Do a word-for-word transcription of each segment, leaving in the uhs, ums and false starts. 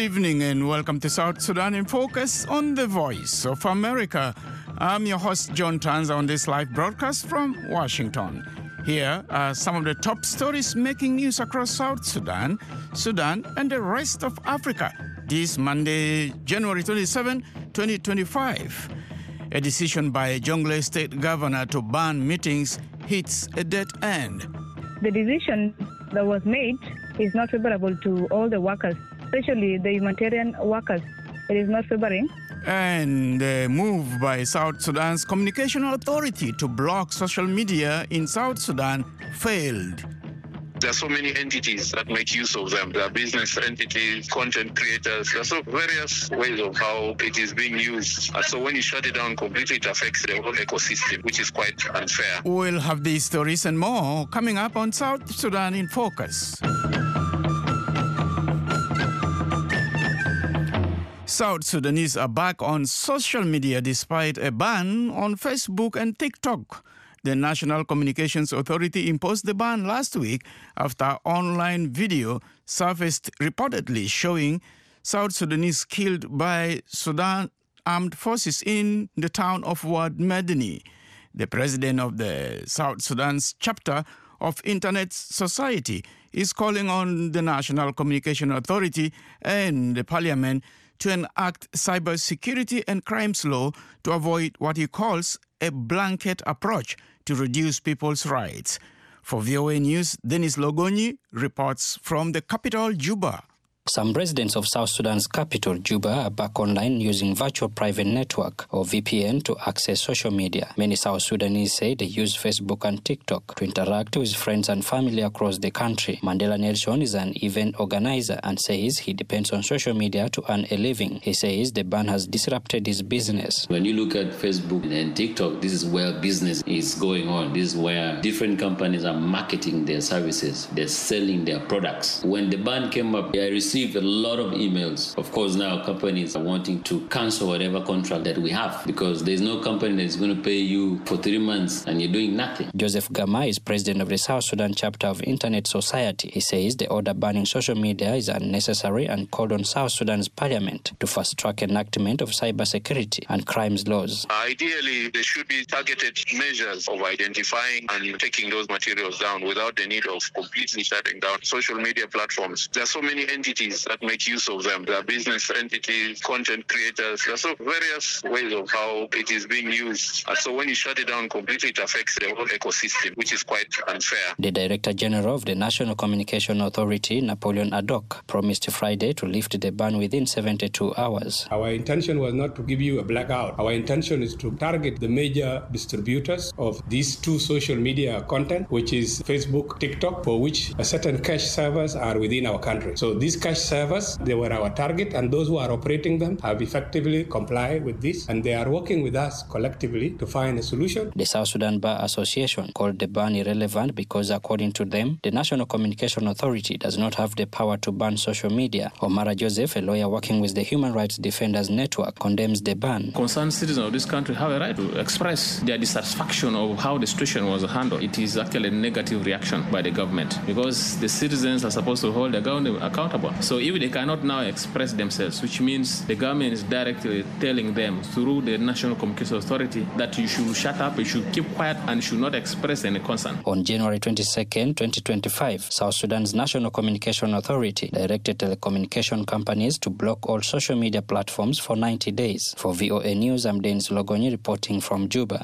evening and welcome to South Sudan in Focus on the Voice of America. I'm your host, John Tanza, on this live broadcast from Washington. Here are some of the top stories making news across South Sudan, Sudan, and the rest of Africa this Monday, January twenty-seventh, twenty twenty-five. A decision by Jonglei State Governor to ban meetings hits a dead end. The decision that was made is not favorable to all the workers, especially the humanitarian workers. It is not favoring. And the move by South Sudan's Communication Authority to block social media in South Sudan failed. There are so many entities that make use of them. There are business entities, content creators. There are so various ways of how it is being used. And so when you shut it down completely, it affects the whole ecosystem, which is quite unfair. We'll have these stories and more coming up on South Sudan in Focus. South Sudanese are back on social media despite a ban on Facebook and TikTok. The National Communications Authority imposed the ban last week after online video surfaced reportedly showing South Sudanese killed by Sudan armed forces in the town of Wad Medani. The president of the South Sudan's chapter of Internet Society is calling on the National Communication Authority and the Parliament to enact cybersecurity and crimes law to avoid what he calls a blanket approach to reduce people's rights. For V O A News, Dennis Logoni reports from the capital, Juba. Some residents of South Sudan's capital, Juba, are back online using virtual private network or V P N to access social media. Many South Sudanese say they use Facebook and TikTok to interact with friends and family across the country. Mandela Nelson is an event organizer and says he depends on social media to earn a living. He says the ban has disrupted his business. When you look at Facebook and TikTok, this is where business is going on. This is where different companies are marketing their services. They're selling their products. When the ban came up, I received a lot of emails. Of course, now companies are wanting to cancel whatever contract that we have because there's no company that's going to pay you for three months and you're doing nothing. Joseph Gama is president of the South Sudan chapter of Internet Society. He says the order banning social media is unnecessary and called on South Sudan's parliament to fast-track enactment of cybersecurity and crimes laws. Ideally, there should be targeted measures of identifying and taking those materials down without the need of completely shutting down social media platforms. There are so many entities that make use of them. There are business entities, content creators. There are so various ways of how it is being used. And so when you shut it down completely, it affects the whole ecosystem, which is quite unfair. The Director General of the National Communication Authority, Napoleon Adok, promised Friday to lift the ban within seventy-two hours. Our intention was not to give you a blackout. Our intention is to target the major distributors of these two social media content, which is Facebook, TikTok, for which a certain cache servers are within our country. So these cache servers, they were our target, and those who are operating them have effectively complied with this, and they are working with us collectively to find a solution. The South Sudan Bar Association called the ban irrelevant because, according to them, the National Communication Authority does not have the power to ban social media. Omara Joseph, a lawyer working with the Human Rights Defenders Network, condemns the ban. Concerned citizens of this country have a right to express their dissatisfaction of how the situation was handled. It is actually a negative reaction by the government because the citizens are supposed to hold the government accountable. So if they cannot now express themselves, which means the government is directly telling them through the National Communications Authority that you should shut up, you should keep quiet, and should not express any concern. On January twenty-second, twenty twenty-five, South Sudan's National Communication Authority directed telecommunication companies to block all social media platforms for ninety days. For V O A News, I'm Dennis Logoni reporting from Juba.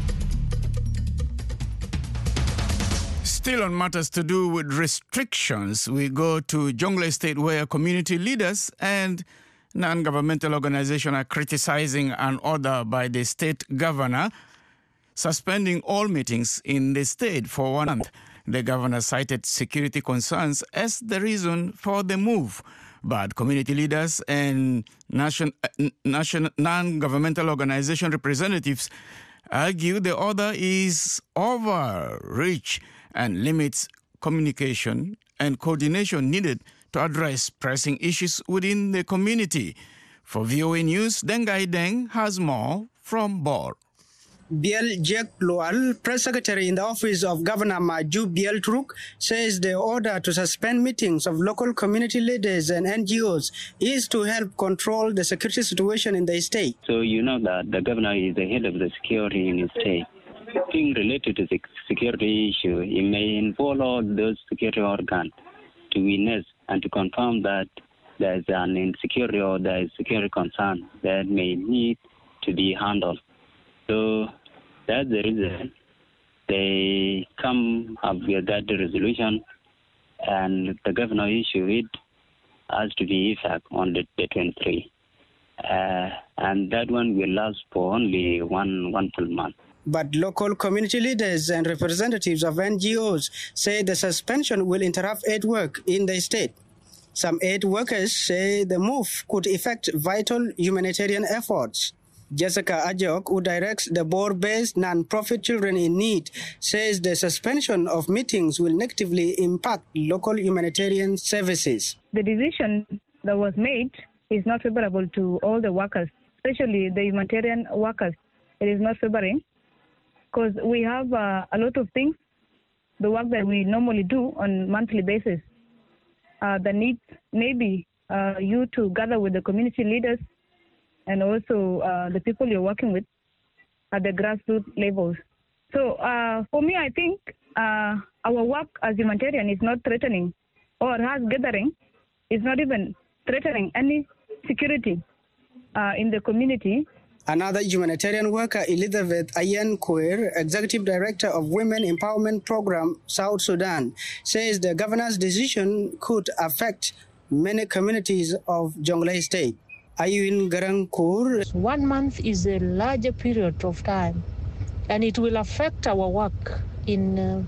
Still on matters to do with restrictions, we go to Jonglei State where community leaders and non-governmental organizations are criticizing an order by the state governor suspending all meetings in the state for one month. The governor cited security concerns as the reason for the move. But community leaders and nation, nation, non-governmental organization representatives argue the order is overreach and limits communication and coordination needed to address pressing issues within the community. For V O A News, Dengai Deng has more from Bor. Biel Jek Loal, press secretary in the office of Governor Maju Biel Truk, says the order to suspend meetings of local community leaders and N G Os is to help control the security situation in the state. So you know that the governor is the head of the security in the state. Things related to the security issue, it may involve all those security organs to witness and to confirm that there is an insecurity or there is security concern that may need to be handled. So that's the reason they come up with that resolution, and the governor issued it has to be effect on the, the twenty-three. Uh, and that one will last for only one, one full month. But local community leaders and representatives of N G Os say the suspension will interrupt aid work in the state. Some aid workers say the move could affect vital humanitarian efforts. Jessica Ajok, who directs the Bor-based non-profit Children in Need, says the suspension of meetings will negatively impact local humanitarian services. The decision that was made is not favorable to all the workers, especially the humanitarian workers. It is not favoring because we have uh, a lot of things, the work that we normally do on monthly basis. Uh, the need maybe uh, you to gather with the community leaders and also uh, the people you're working with at the grassroots levels. So uh, for me, I think uh, our work as humanitarian is not threatening, or has gathering is not even threatening any security uh, in the community. Another humanitarian worker, Elizabeth Ayen Kouer, Executive Director of Women Empowerment Program, South Sudan, says the governor's decision could affect many communities of Jonglei State. Ayuin Garankur. One month is a larger period of time, and it will affect our work in uh,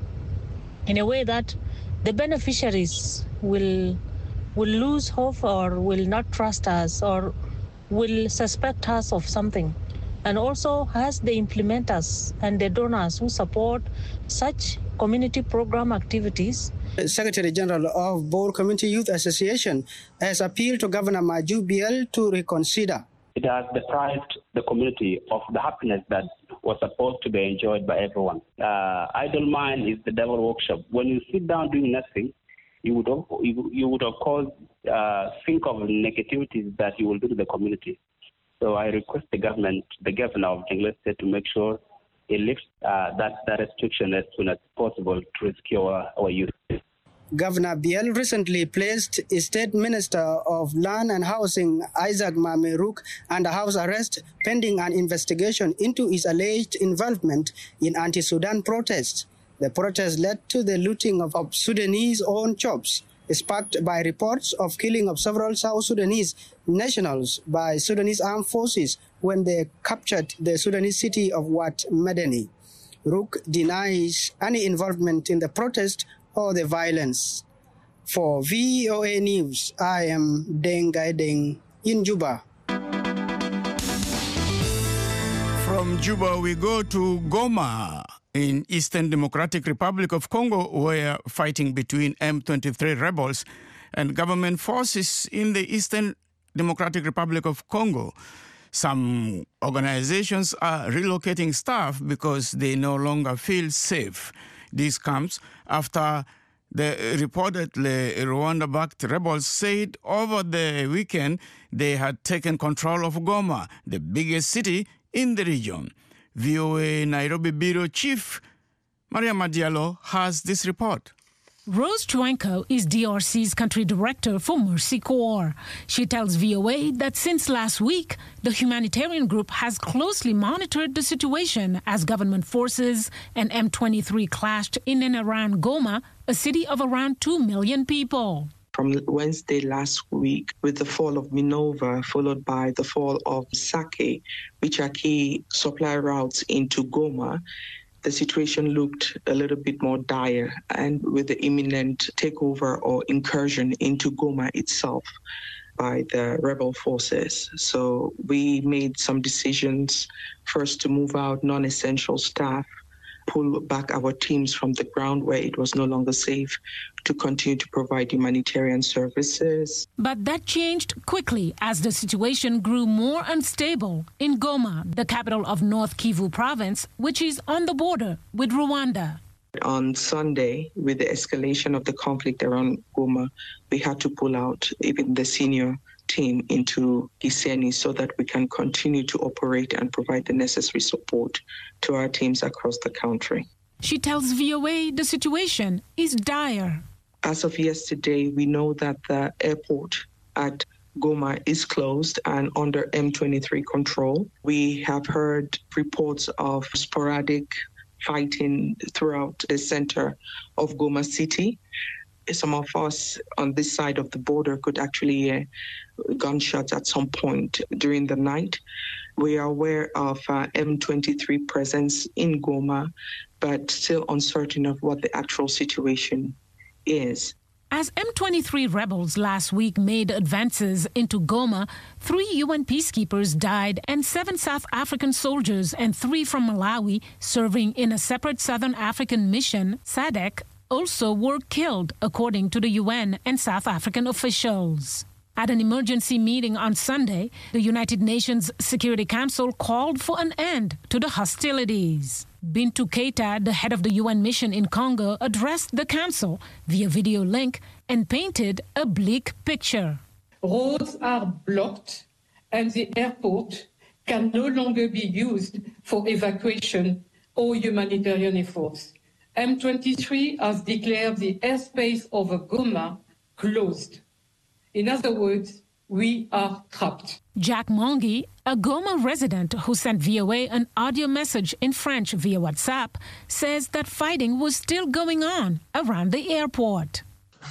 in a way that the beneficiaries will will lose hope or will not trust us or will suspect us of something. And also as the implementers and the donors who support such community program activities. Secretary General of Bor Community Youth Association has appealed to Governor Maju Biel to reconsider. It has deprived the community of the happiness that was supposed to be enjoyed by everyone. Uh, idle mind is the devil workshop. When you sit down doing nothing, you would of, you, you would of course uh, think of negativities that you will do to the community. So I request the government, the governor of Jonglei State, to make sure it lifts uh, that, that restriction as soon as possible to rescue our, our youth. Governor Biel recently placed State Minister of Land and Housing Isaac Mameruk under house arrest pending an investigation into his alleged involvement in anti-Sudan protests. The protests led to the looting of, of Sudanese-owned shops, sparked by reports of killing of several South Sudanese nationals by Sudanese armed forces when they captured the Sudanese city of Wat Madani. Rook denies any involvement in the protest or the violence. For V O A News, I am Deng Gai Deng in Juba. From Juba, we go to Goma in Eastern Democratic Republic of Congo, where fighting between M twenty-three rebels and government forces in the Eastern Democratic Republic of Congo. Some organizations are relocating staff because they no longer feel safe. This comes after the reportedly Rwanda-backed rebels said over the weekend they had taken control of Goma, the biggest city in the region. V O A Nairobi Bureau Chief Maria Madialo has this report. Rose Chwenko is D R C's country director for Mercy Corps. She tells V O A that since last week, the humanitarian group has closely monitored the situation as government forces and M twenty-three clashed in and around Goma, a city of around two million people. From Wednesday last week, with the fall of Minova, followed by the fall of Sake, which are key supply routes into Goma, the situation looked a little bit more dire, and with the imminent takeover or incursion into Goma itself by the rebel forces. So we made some decisions, first to move out non-essential staff pull back our teams from the ground where it was no longer safe to continue to provide humanitarian services. But that changed quickly as the situation grew more unstable in Goma, the capital of North Kivu province, which is on the border with Rwanda. On Sunday, with the escalation of the conflict around Goma, we had to pull out even the senior team into Gisenyi so that we can continue to operate and provide the necessary support to our teams across the country. She tells V O A the situation is dire. As of yesterday, we know that the airport at Goma is closed and under M twenty-three control. We have heard reports of sporadic fighting throughout the center of Goma City. Some of us on this side of the border could actually hear gunshots at some point during the night. We are aware of uh, M twenty-three presence in Goma, but still uncertain of what the actual situation is. As M twenty-three rebels last week made advances into Goma, three U N peacekeepers died and seven South African soldiers and three from Malawi serving in a separate Southern African mission, S A D C, also were killed, according to the U N and South African officials. At an emergency meeting on Sunday, the United Nations Security Council called for an end to the hostilities. Bintu Keita, the head of the U N mission in Congo, addressed the council via video link and painted a bleak picture. Roads are blocked and the airport can no longer be used for evacuation or humanitarian efforts. M twenty-three has declared the airspace over Goma closed. In other words, we are trapped. Jack Mongi, a Goma resident who sent V O A an audio message in French via WhatsApp, says that fighting was still going on around the airport.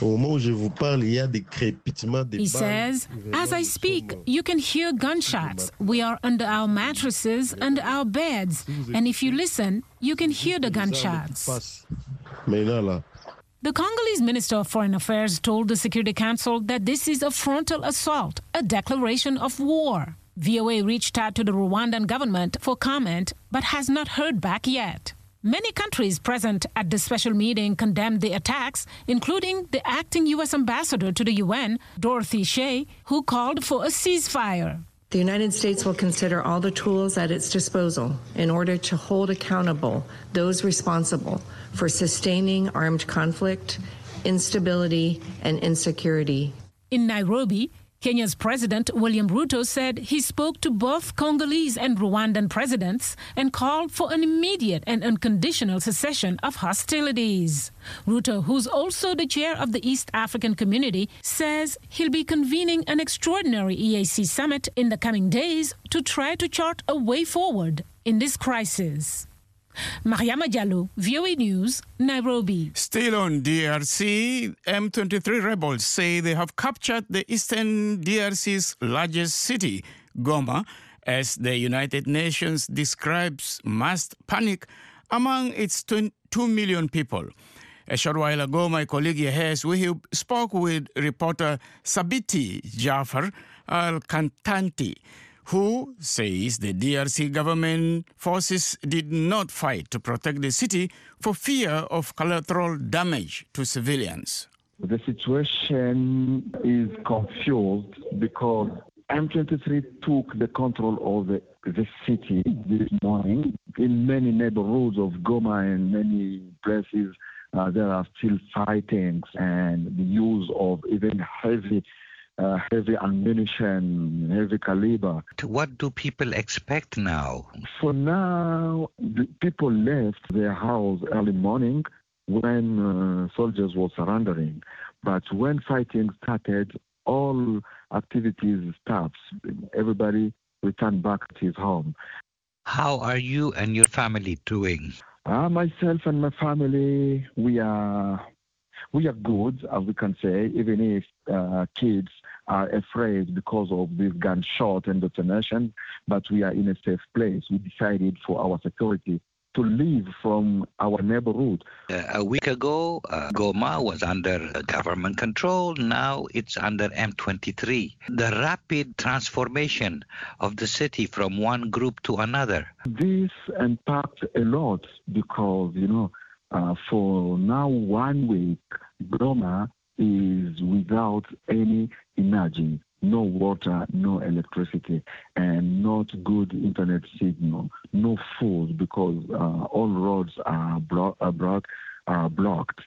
He says, as I speak, you can hear gunshots. We are under our mattresses, under our beds. And if you listen, you can hear the gunshots. The Congolese Minister of Foreign Affairs told the Security Council that this is a frontal assault, a declaration of war. V O A reached out to the Rwandan government for comment, but has not heard back yet. Many countries present at the special meeting condemned the attacks, including the acting U S ambassador to the U N, Dorothy Shea, who called for a ceasefire. The United States will consider all the tools at its disposal in order to hold accountable those responsible for sustaining armed conflict, instability, and insecurity. In Nairobi, Kenya's President William Ruto said he spoke to both Congolese and Rwandan presidents and called for an immediate and unconditional cessation of hostilities. Ruto, who's also the chair of the East African Community, says he'll be convening an extraordinary E A C summit in the coming days to try to chart a way forward in this crisis. Mariama Diallo, V O A News, Nairobi. Still on D R C, M twenty-three rebels say they have captured the eastern D R C's largest city, Goma, as the United Nations describes mass panic among its two million people. A short while ago, my colleague Yahes Wihib spoke with reporter Sabiti Jafar Al-Kantanti, who says the D R C government forces did not fight to protect the city for fear of collateral damage to civilians. The situation is confused because M twenty-three took the control of the, the city this morning. In many neighborhoods of Goma and many places, uh, there are still fightings and the use of even heavy Uh, heavy ammunition, heavy caliber. What do people expect now? For now, the people left their house early morning when uh, soldiers were surrendering. But when fighting started, all activities stopped. Everybody returned back to his home. How are you and your family doing? Uh, myself and my family, we are we are good, as we can say, even if uh, kids are afraid because of this gunshot and detonation, but we are in a safe place. We decided for our security to leave from our neighborhood. Uh, a week ago, uh, Goma was under government control. Now it's under M twenty-three. The rapid transformation of the city from one group to another. This impacts a lot because, you know, uh, for now one week, Goma is without any energy. No water, no electricity, and not good internet signal, no food because uh, all roads are, blo- are, blo- are blocked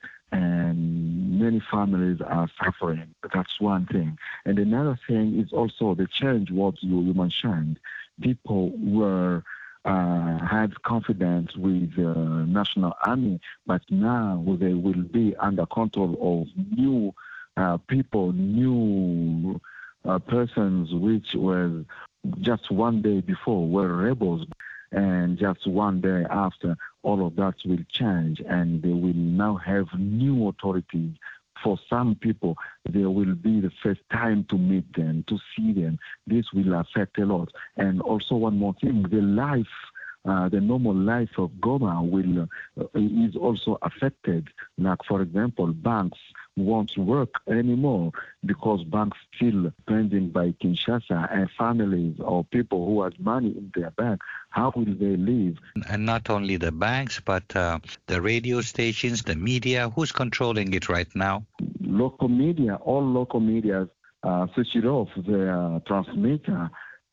and many families are suffering. That's one thing. And another thing is also the change what you, you mentioned. People were uh, had confidence with the uh, National Army, but now they will be under control of new uh, people, new Uh, persons which were just one day before were rebels, and just one day after, all of that will change, and they will now have new authorities. For some people, there will be the first time to meet them, to see them. This will affect a lot. And also one more thing, the life, uh, the normal life of Goma will uh, is also affected. Like, for example, banks won't work anymore because banks still pending by Kinshasa, and families or people who have money in their bank, how will they live? And not only the banks, but uh, the radio stations, the media, who's controlling it right now? Local media, all local media uh, switch it off their transmitter.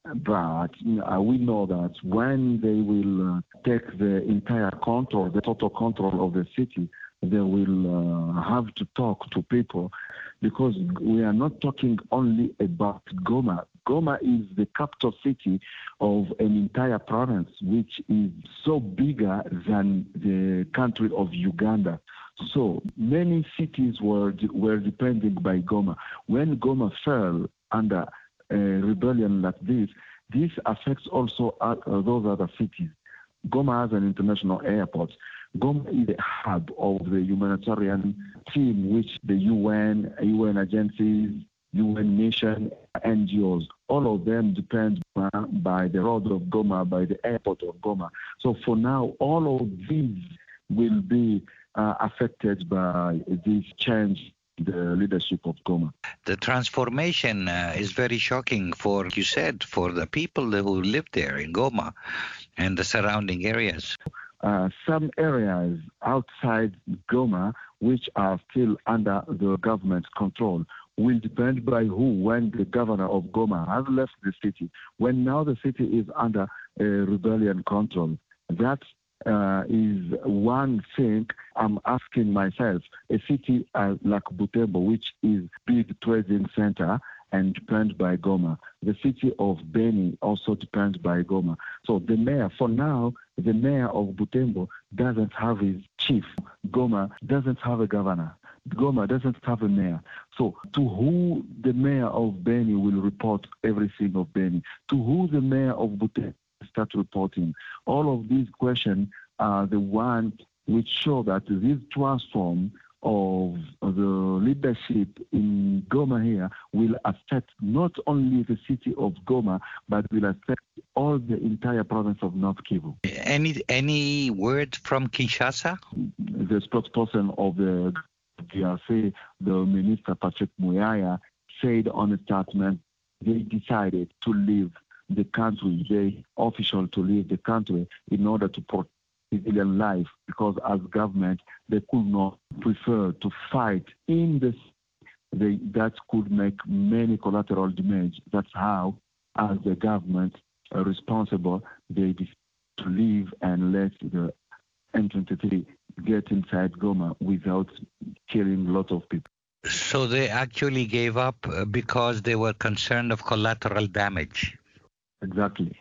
But uh, we know that when they will uh, take the entire control, the total control of the city, they will uh, have to talk to people because we are not talking only about Goma. Goma is the capital city of an entire province, which is so bigger than the country of Uganda. So many cities were were depending by Goma. When Goma fell under a rebellion like this, this affects also uh, those other cities. Goma has an international airport. Goma is the hub of the humanitarian team, which the U N, U N agencies, U N mission, N G Os, all of them depend by the road of Goma, by the airport of Goma. So for now, all of these will be uh, affected by this change the leadership of Goma. The transformation uh, is very shocking for, you said, for the people who live there in Goma and the surrounding areas. Uh, some areas outside Goma, which are still under the government's control, will depend by who. When the governor of Goma has left the city, when now the city is under a rebellion control, that uh, is one thing I'm asking myself. A city uh, like Butembo, which is big trading center, and depends by Goma. The city of Beni also depends by Goma. So the mayor, for now, the mayor of Butembo doesn't have his chief. Goma doesn't have a governor. Goma doesn't have a mayor. So to who the mayor of Beni will report everything of Beni? To who the mayor of Butembo start reporting? All of these questions are the ones which show that this transform of the leadership in Goma here will affect not only the city of Goma, but will affect all the entire province of North Kivu. Any any word from Kinshasa? The spokesperson of the D R C, the Minister Patrick Muyaya, said on a statement they decided to leave the country, they official to leave the country in order to protect civilian life, because as government they could not prefer to fight in this. They, that could make many collateral damage. That's how, as the government uh, responsible, they decided to leave and let the M twenty-three get inside Goma without killing a lot of people. So they actually gave up because they were concerned of collateral damage. Exactly.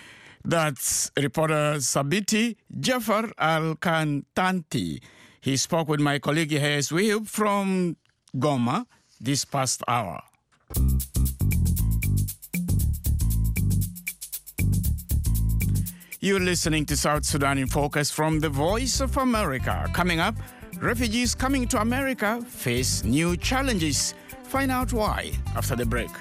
That's reporter Sabiti Jafar Al-Kantanti. He spoke with my colleague Hayes Wihub from Goma this past hour. You're listening to South Sudan in Focus from the Voice of America. Coming up, refugees coming to America face new challenges. Find out why after the break.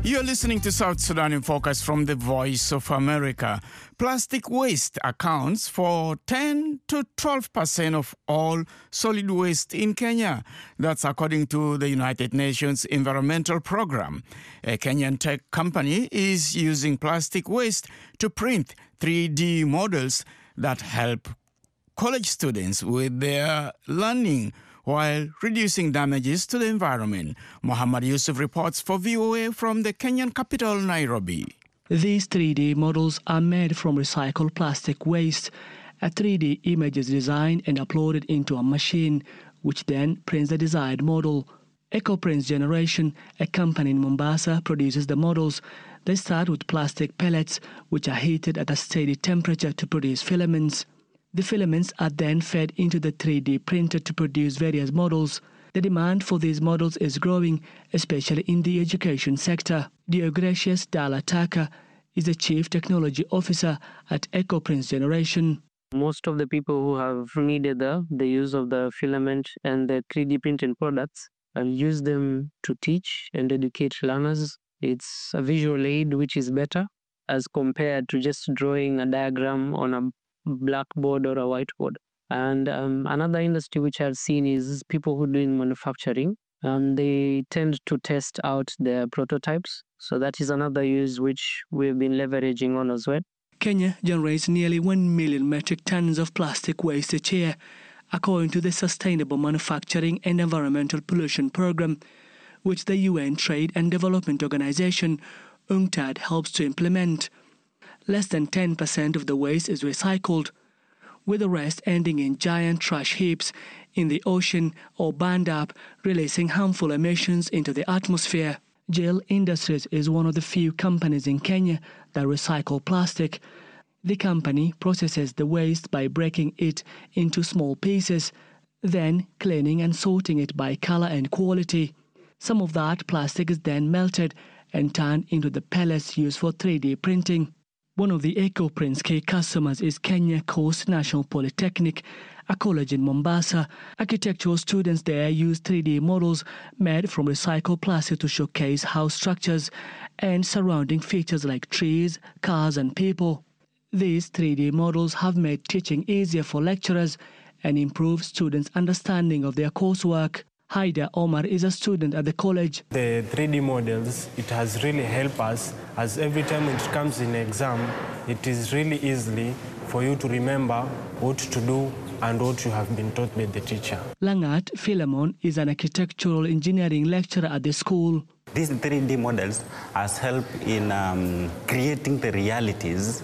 You're listening to South Sudan in Focus from the Voice of America. Plastic waste accounts for ten to twelve percent of all solid waste in Kenya. That's according to the United Nations Environmental Program. A Kenyan tech company is using plastic waste to print three D models that help college students with their learning while reducing damages to the environment. Muhammad Yusuf reports for V O A from the Kenyan capital, Nairobi. These three D models are made from recycled plastic waste. A three D image is designed and uploaded into a machine, which then prints the desired model. EcoPrints Generation, a company in Mombasa, produces the models. They start with plastic pellets, which are heated at a steady temperature to produce filaments. The filaments are then fed into the three D printer to produce various models. The demand for these models is growing, especially in the education sector. Deogratius Dalataka is the Chief Technology Officer at EcoPrints Generation. Most of the people who have needed the, the use of the filament and the three D printing products have used them to teach and educate learners. It's a visual aid which is better as compared to just drawing a diagram on a blackboard or a whiteboard. And um, another industry which I've seen is people who are doing manufacturing. Um, they tend to test out their prototypes. So that is another use which we've been leveraging on as well. Kenya generates nearly one million metric tons of plastic waste each year, according to the Sustainable Manufacturing and Environmental Pollution Program, which the U N Trade and Development Organization, UNCTAD, helps to implement. Less than ten percent of the waste is recycled, with the rest ending in giant trash heaps in the ocean or burned up, releasing harmful emissions into the atmosphere. Gel Industries is one of the few companies in Kenya that recycle plastic. The company processes the waste by breaking it into small pieces, then cleaning and sorting it by color and quality. Some of that plastic is then melted and turned into the pellets used for three D printing. One of the EcoPrints key customers is Kenya Coast National Polytechnic, a college in Mombasa. Architectural students there use three D models made from recycled plastic to showcase house structures and surrounding features like trees, cars and people. These three D models have made teaching easier for lecturers and improved students' understanding of their coursework. Haida Omar is a student at the college. The three D models, it has really helped us, as every time it comes in exam, it is really easily for you to remember what to do and what you have been taught by the teacher. Langat Philemon is an architectural engineering lecturer at the school. These three D models has helped in um, creating the realities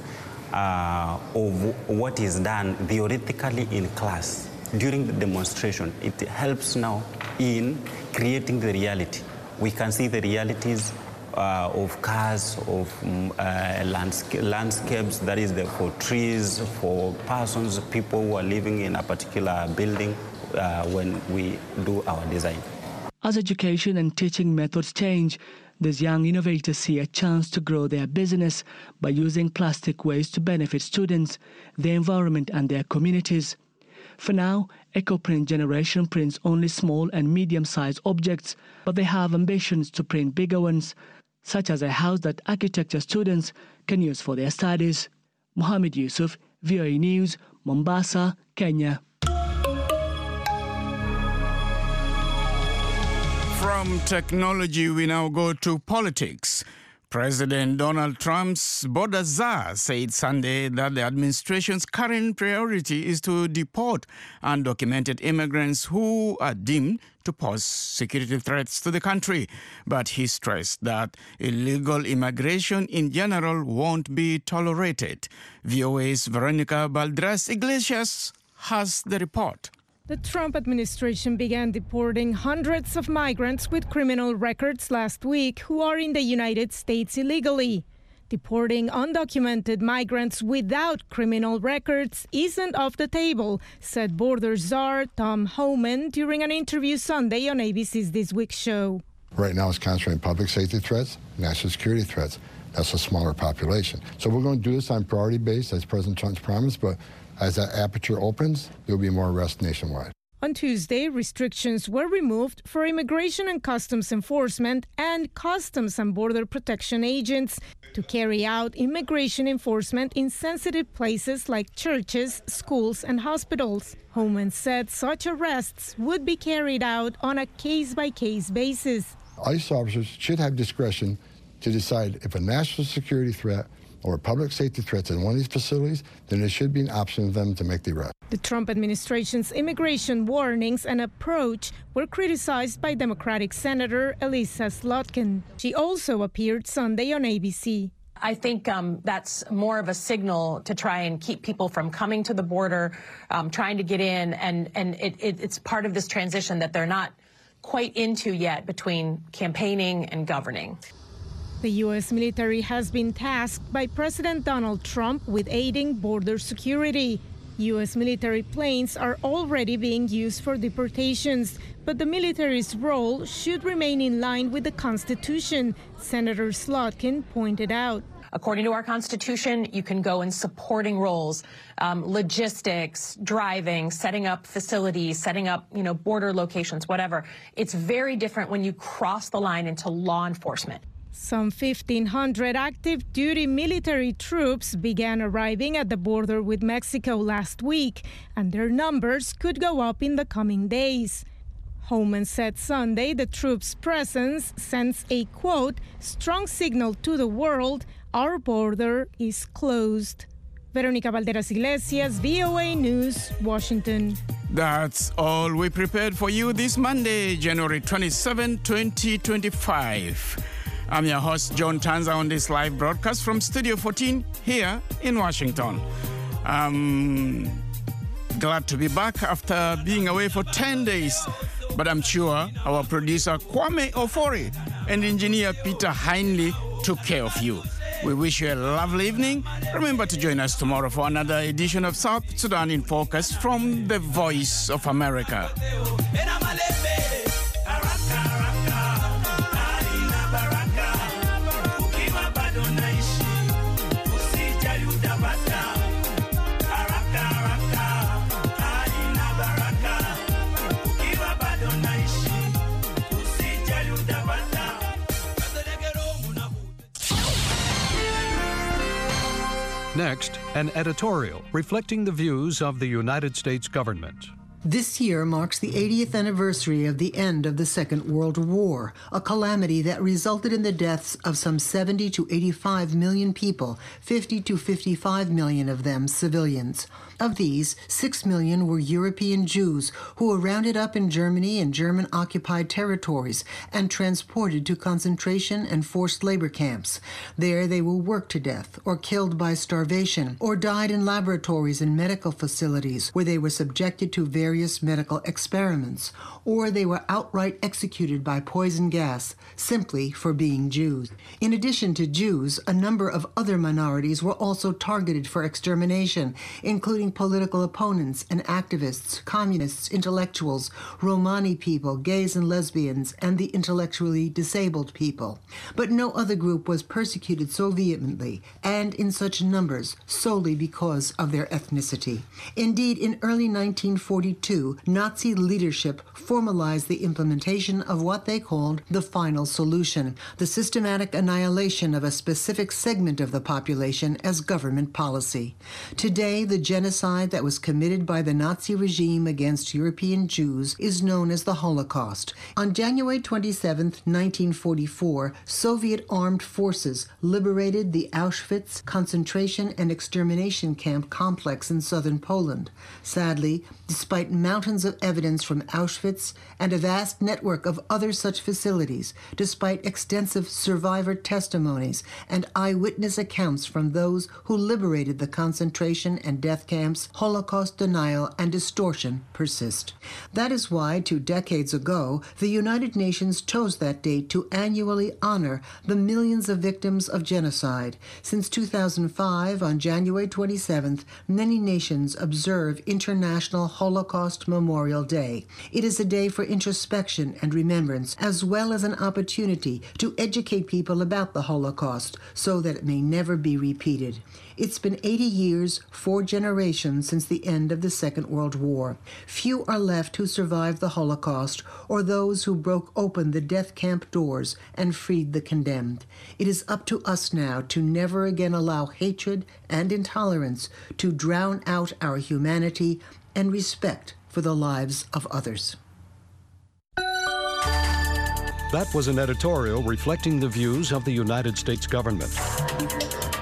uh, of what is done theoretically in class. During the demonstration, it helps now in creating the reality. We can see the realities uh, of cars, of um, uh, landsca landscapes, that is the, for trees, for persons, people who are living in a particular building uh, when we do our design. As education and teaching methods change, these young innovators see a chance to grow their business by using plastic waste to benefit students, the environment and their communities. For now, EcoPrint Generation prints only small and medium-sized objects, but they have ambitions to print bigger ones, such as a house that architecture students can use for their studies. Muhammad Yusuf, V O A News, Mombasa, Kenya. From technology, we now go to politics. President Donald Trump's border czar said Sunday that the administration's current priority is to deport undocumented immigrants who are deemed to pose security threats to the country. But he stressed that illegal immigration in general won't be tolerated. V O A's Veronica Baldras Iglesias has the report. The Trump administration began deporting hundreds of migrants with criminal records last week who are in the United States illegally. Deporting undocumented migrants without criminal records isn't off the table, said border czar Tom Homan during an interview Sunday on A B C's This Week show. Right now it's concentrating public safety threats, national security threats. That's a smaller population. So we're going to do this on priority base, as President Trump's promised, but as that aperture opens, there will be more arrests nationwide. On Tuesday, restrictions were removed for Immigration and Customs Enforcement and Customs and Border Protection agents to carry out immigration enforcement in sensitive places like churches, schools, and hospitals. Homan said such arrests would be carried out on a case-by-case basis. ICE officers should have discretion to decide if a national security threat or a public safety threat in one of these facilities, then there should be an option for them to make the arrest. The Trump administration's immigration warnings and approach were criticized by Democratic Senator Elissa Slotkin. She also appeared Sunday on A B C. I think um, that's more of a signal to try and keep people from coming to the border, um, trying to get in, and, and it, it, it's part of this transition that they're not quite into yet between campaigning and governing. The U S military has been tasked by President Donald Trump with aiding border security. U S military planes are already being used for deportations, but the military's role should remain in line with the Constitution, Senator Slotkin pointed out. According to our Constitution, you can go in supporting roles, um, logistics, driving, setting up facilities, setting up, you know, border locations, whatever. It's very different when you cross the line into law enforcement. Some fifteen hundred active duty military troops began arriving at the border with Mexico last week, and their numbers could go up in the coming days. Homan said Sunday the troops' presence sends a, quote, strong signal to the world our border is closed. Veronica Valderas Iglesias, V O A News, Washington. That's all we prepared for you this Monday, January twenty-seventh, twenty twenty-five. I'm your host, John Tanza, on this live broadcast from Studio fourteen here in Washington. I'm glad to be back after being away for ten days, but I'm sure our producer Kwame Ofori and engineer Peter Heinley took care of you. We wish you a lovely evening. Remember to join us tomorrow for another edition of South Sudan in Focus from the Voice of America. Next, an editorial reflecting the views of the United States government. This year marks the eightieth anniversary of the end of the Second World War, a calamity that resulted in the deaths of some seventy to eighty-five million people, fifty to fifty-five million of them civilians. Of these, six million were European Jews who were rounded up in Germany and German-occupied territories and transported to concentration and forced labor camps. There they were worked to death or killed by starvation or died in laboratories and medical facilities where they were subjected to various Various medical experiments, or they were outright executed by poison gas simply for being Jews. In addition to Jews, a number of other minorities were also targeted for extermination, including political opponents and activists, communists, intellectuals, Romani people, gays and lesbians, and the intellectually disabled people. But no other group was persecuted so vehemently and in such numbers solely because of their ethnicity. Indeed, in early nineteen forty-two, Nazi leadership formalized the implementation of what they called the final solution, the systematic annihilation of a specific segment of the population as government policy. Today, the genocide that was committed by the Nazi regime against European Jews is known as the Holocaust. On January twenty-seventh, nineteen forty-four, Soviet armed forces liberated the Auschwitz concentration and extermination camp complex in southern Poland. Sadly, despite mountains of evidence from Auschwitz and a vast network of other such facilities, despite extensive survivor testimonies and eyewitness accounts from those who liberated the concentration and death camps, Holocaust denial and distortion persist. That is why, two decades ago, the United Nations chose that date to annually honor the millions of victims of genocide. Since two thousand five, on January twenty-seventh, many nations observe International Holocaust Holocaust Memorial Day. It is a day for introspection and remembrance, as well as an opportunity to educate people about the Holocaust so that it may never be repeated. It's been eighty years, four generations since the end of the Second World War. Few are left who survived the Holocaust or those who broke open the death camp doors and freed the condemned. It is up to us now to never again allow hatred and intolerance to drown out our humanity and respect for the lives of others. That was an editorial reflecting the views of the United States government.